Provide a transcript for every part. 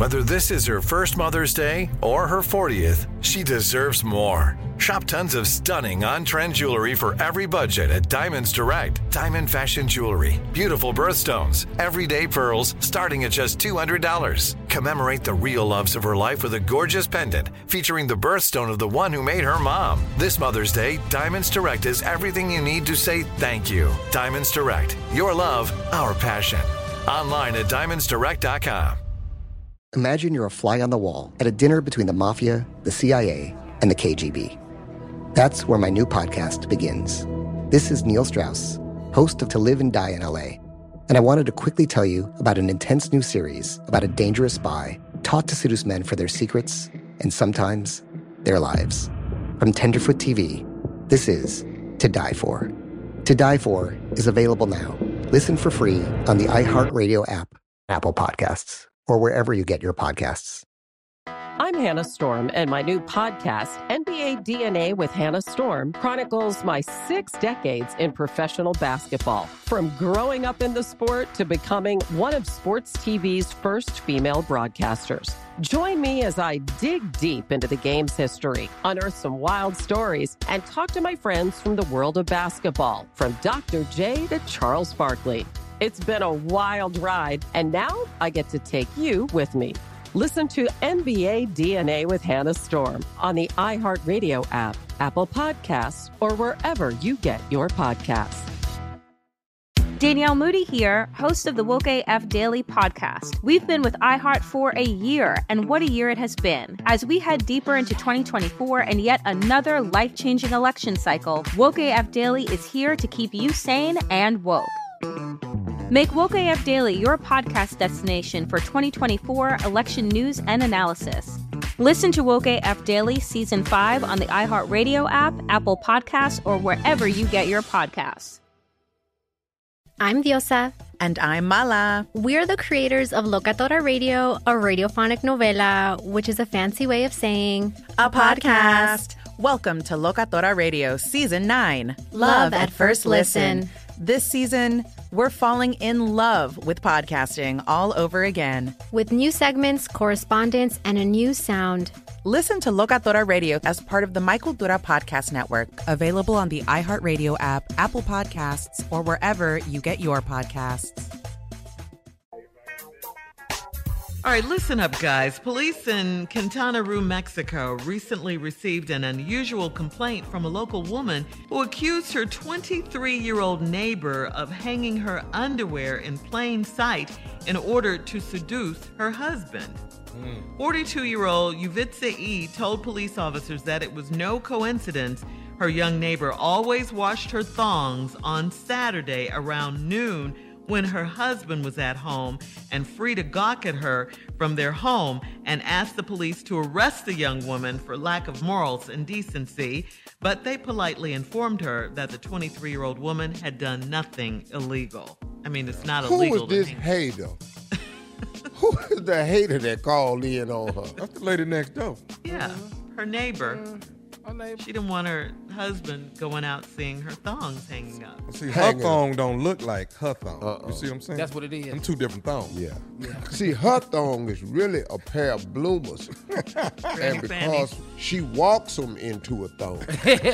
Whether this is her first Mother's Day or her 40th, she deserves more. Shop tons of stunning on-trend jewelry for every budget at Diamonds Direct. Diamond fashion jewelry, beautiful birthstones, everyday pearls starting at just $200. Commemorate the real loves of her life with a gorgeous pendant featuring the birthstone of the one who made her mom. This Mother's Day, Diamonds Direct is everything you need to say thank you. Diamonds Direct. Your love, our passion. Online at diamondsdirect.com. Imagine you're a fly on the wall at a dinner between the mafia, the CIA, and the KGB. That's where my new podcast begins. This is Neil Strauss, host of To Live and Die in LA, and I wanted to quickly tell you about an intense new series about a dangerous spy taught to seduce men for their secrets and sometimes their lives. From Tenderfoot TV, this is To Die For. To Die For is available now. Listen for free on the iHeartRadio app, Apple Podcasts, or wherever you get your podcasts. I'm Hannah Storm, and my new podcast, NBA DNA with Hannah Storm, chronicles my 6 decades in professional basketball. From growing up in the sport to becoming one of sports TV's first female broadcasters. Join me as I dig deep into the game's history, unearth some wild stories, and talk to my friends from the world of basketball, from Dr. J to Charles Barkley. It's been a wild ride, and now I get to take you with me. Listen to NBA DNA with Hannah Storm on the iHeartRadio app, Apple Podcasts, or wherever you get your podcasts. Danielle Moody here, host of the Woke AF Daily podcast. We've been with iHeart for a year, and what a year it has been. As we head deeper into 2024 and yet another life-changing election cycle, Woke AF Daily is here to keep you sane and woke. Make Woke AF Daily your podcast destination for 2024 election news and analysis. Listen to Woke AF Daily Season 5 on the iHeartRadio app, Apple Podcasts, or wherever you get your podcasts. I'm Diosa. And I'm Mala. We're the creators of Locatora Radio, a radiophonic novela, which is a fancy way of saying a podcast. Welcome to Locatora Radio Season 9. Love at First Listen. This season, we're falling in love with podcasting all over again. With new segments, correspondence, and a new sound. Listen to Locatora Radio as part of the My Cultura Podcast Network. Available on the iHeartRadio app, Apple Podcasts, or wherever you get your podcasts. All right, listen up, guys. Police in Quintana Roo, Mexico, recently received an unusual complaint from a local woman who accused her 23-year-old neighbor of hanging her underwear in plain sight in order to seduce her husband. 42-year-old Yuvitsa E. told police officers that it was no coincidence her young neighbor always washed her thongs on Saturday around noon when her husband was at home and free to gawk at her from their home, and asked the police to arrest the young woman for lack of morals and decency, but they politely informed her that the 23-year-old woman had done nothing illegal. I mean, it's not illegal. Who is this hater? Who is the hater that called in on her? That's the lady next door. Yeah, her neighbor. She didn't want her husband going out seeing her thongs hanging up. See, her thong don't look like her thong. You see what I'm saying? That's what it is. Them two different thongs. Yeah. See, her thong is really a pair of bloomers. And because she walks them into a thong.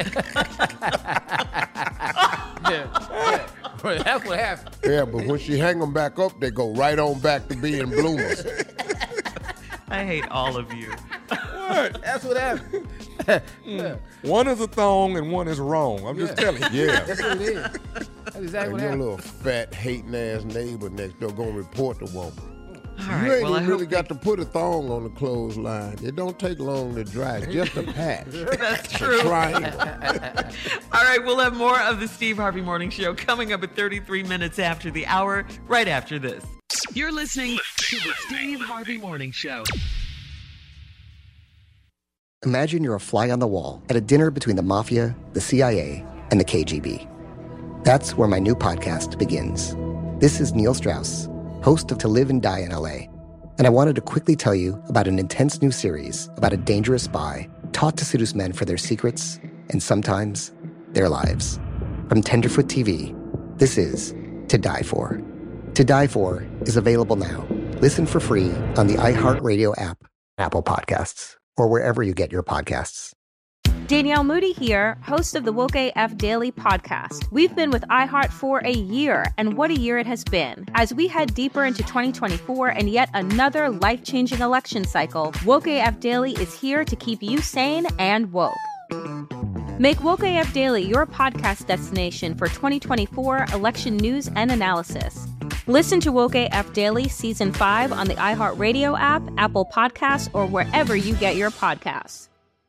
That's what happened. Yeah, but when she hang them back up, they go right on back to being bloomers. I hate all of you. What? That's what happened. One is a thong and one is wrong. I'm just telling you. Yeah. That's what it is. That's exactly what your happened. little fat, hating ass neighbor next door gonna report the woman. All right, You ain't well, I even really hope got to put a thong on the clothesline. It don't take long to dry. It's just a patch. That's true. Triangle. All right, we'll have more of the Steve Harvey Morning Show coming up at 33 minutes after the hour, right after this. You're listening to the Steve Harvey Morning Show. Imagine you're a fly on the wall at a dinner between the mafia, the CIA, and the KGB. That's where my new podcast begins. This is Neil Strauss, host of To Live and Die in LA, and I wanted to quickly tell you about an intense new series about a dangerous spy taught to seduce men for their secrets and sometimes their lives. From Tenderfoot TV, this is To Die For. To Die For is available now. Listen for free on the iHeartRadio app, Apple Podcasts, or wherever you get your podcasts. Danielle Moody here, host of the Woke AF Daily podcast. We've been with iHeart for a year, and what a year it has been. As we head deeper into 2024 and yet another life-changing election cycle, Woke AF Daily is here to keep you sane and woke. Make Woke AF Daily your podcast destination for 2024 election news and analysis. Listen to Woke AF Daily Season 5 on the iHeartRadio app, Apple Podcasts, or wherever you get your podcasts.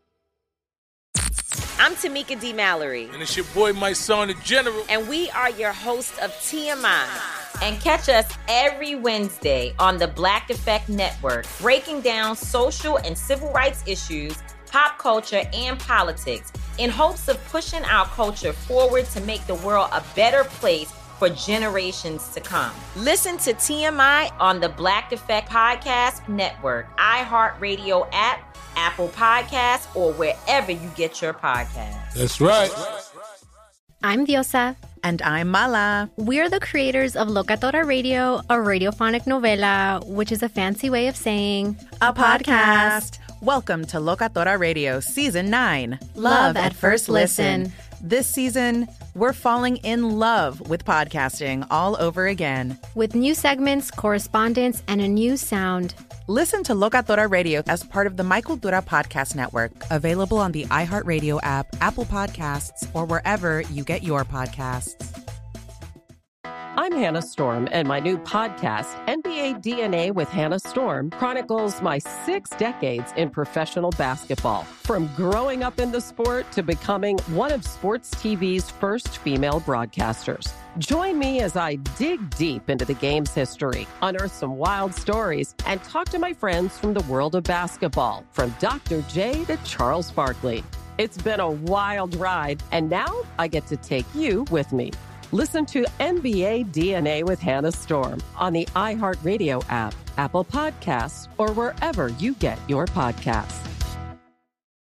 I'm Tamika D. Mallory. And it's your boy, my son, the General. And we are your hosts of TMI. And catch us every Wednesday on the Black Effect Network, breaking down social and civil rights issues, pop culture, and politics in hopes of pushing our culture forward to make the world a better place for generations to come. Listen to TMI on the Black Effect Podcast Network, iHeartRadio app, Apple Podcasts, or wherever you get your podcasts. That's right. I'm Diosa. And I'm Mala. We're the creators of Locatora Radio, a radiophonic novela, which is a fancy way of saying a podcast. Welcome to Locatora Radio Season 9. Love at First Listen. This season, we're falling in love with podcasting all over again. With new segments, correspondence, and a new sound. Listen to Locatora Radio as part of the Michael Dura Podcast Network, available on the iHeartRadio app, Apple Podcasts, or wherever you get your podcasts. I'm Hannah Storm, and my new podcast, NBA DNA with Hannah Storm, chronicles my 6 decades in professional basketball. From growing up in the sport to becoming one of sports TV's first female broadcasters. Join me as I dig deep into the game's history, unearth some wild stories, and talk to my friends from the world of basketball, from Dr. J to Charles Barkley. It's been a wild ride, and now I get to take you with me. Listen to NBA DNA with Hannah Storm on the iHeartRadio app, Apple Podcasts, or wherever you get your podcasts.